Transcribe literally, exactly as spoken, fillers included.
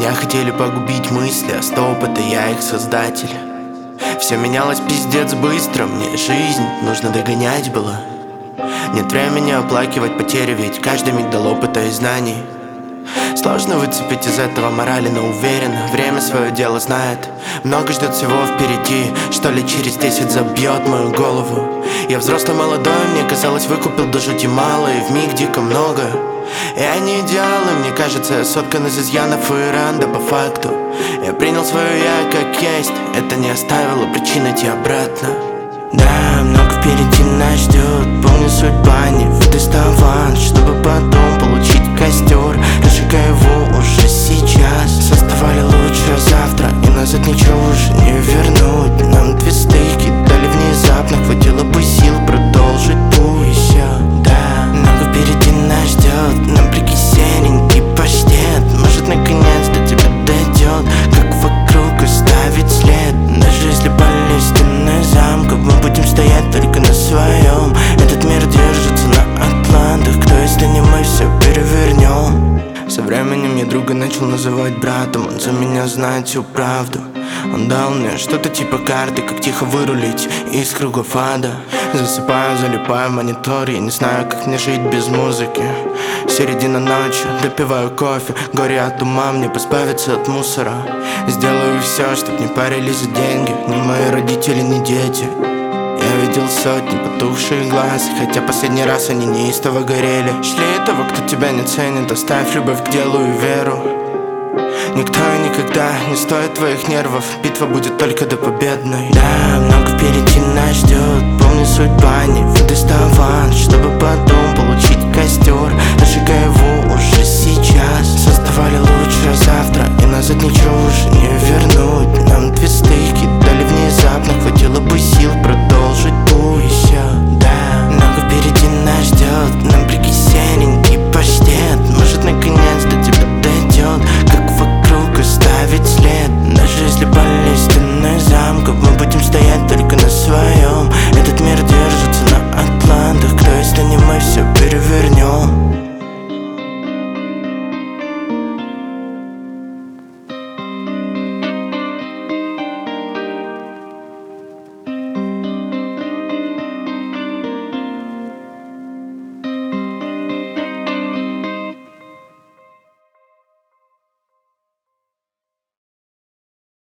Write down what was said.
Меня хотели погубить мысли, а стоп, это я их создатель. Все менялось пиздец быстро, мне жизнь нужно догонять было. Нет времени оплакивать потери, ведь каждый миг дал опыта и знаний. Сложно выцепить из этого морали, но уверен, время свое дело знает. Много ждет всего впереди, что ли через десять забьет мою голову. Я взрослый молодой, мне казалось, выкупил до жути мало и вмиг дико много. Я не идеалы, мне кажется, я соткан из изъянов и ран, да по факту я принял свое я как есть, это не оставило причин идти обратно. Да, много впереди нас ждет, помню судьба, не выдаст аванс, чтобы потом получить костер. Разжигай его уже сейчас, создавали лучше завтра, и назад ничего уже не вернуть. Нам две стыки дали внезапно, хватило бы сил продолжить путь еще. Да, много впереди нас ждет, нам прикинь серенький паштет. Может наконец до тебя дойдет, как вокруг оставить след. Даже если пали стены замков, мы будем стоять только на своем. Этот мир держится на атлантах, кто если не мы все перевернем. Со временем я друга начал называть братом, он за меня знает всю правду. Он дал мне что-то типа карты, как тихо вырулить из кругов ада. Засыпаю, залипаю в монитор, я не знаю, как мне жить без музыки. Середина ночи, допиваю кофе, горе от ума, мне позбавиться от мусора. Сделаю все, чтоб не парились за деньги ни мои родители, ни дети. Я видел сотни потухших глаз, хотя последний раз они неистово горели. Шли того, кто тебя не ценит, оставь любовь к делу и веру. Никто и никогда не стоит твоих нервов, битва будет только до победной. Да, много впереди нас ждет, помню судьба, не